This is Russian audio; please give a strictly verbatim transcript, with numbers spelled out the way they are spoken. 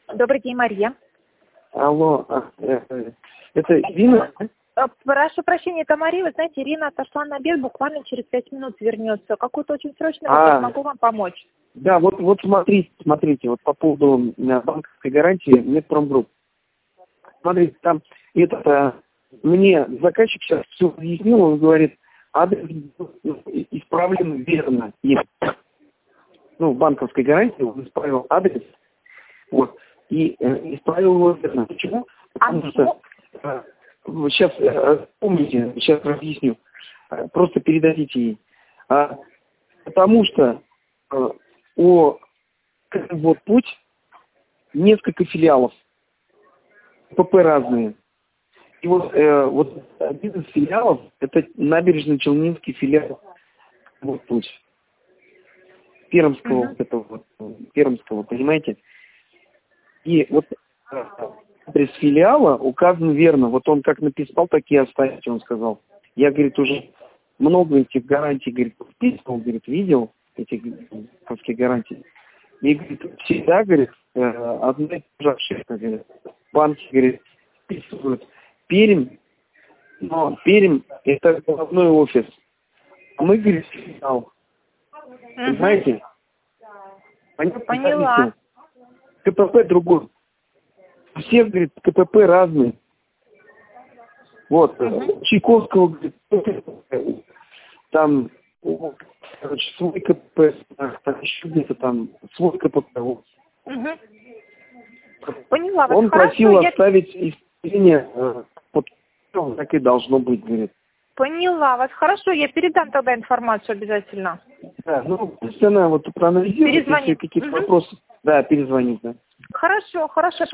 Добрый день, Мария. Алло, а, э, это Ирина? Э, Прошу прощения, это Мария. Вы знаете, Ирина отошла на обед, буквально через пять минут вернется. Какой-то очень срочный вопрос, А, могу вам помочь? да, вот, вот смотрите, смотрите, вот по поводу э, банковской гарантии Медпромгрупп. Смотрите, там этот, э, мне заказчик сейчас все объяснил, он говорит, адрес исправлен верно. Нет. Ну, в банковской гарантии он исправил адрес, вот, и э, исправил его верно. Почему? Потому А что, э, сейчас, э, помните, сейчас объясню, э, просто передадите ей. А, потому что э, о вот путь несколько филиалов, ПП разные. И вот, э, вот один из филиалов, это набережно-челнинский филиал, вот путь. Пермского, Мгм. вот этого, вот, Пермского, понимаете? И вот э, адрес филиала указан верно. Вот он как написал, так и оставить, он сказал. Я, говорит, уже много этих гарантий, говорит, подписывал, говорит, видел этих банковских гарантий. И, говорит, всегда, говорит, э, одна и та же ошибка, говорит. Банки, говорит, подписывают Пермь, но Пермь – это головной офис. А мы, говорит, филиал. Мгм. Понимаете? Понятно? Поняла. КПП другой. У всех, говорит, КПП разные. Вот. Мгм. Чайковского, говорит, там, короче, свой КПП, там еще где-то там свой КПП. Вот. Мгм. Поняла вас. Он Хорошо, просил я оставить исполнение, э, вот ну, так и должно быть, говорит. поняла вас. Хорошо, я передам тогда информацию обязательно. Да, ну, пусть она вот проанализирует, если Перезвонит. какие-то Мгм. вопросы, да, перезвонит, да. Хорошо, хорошо.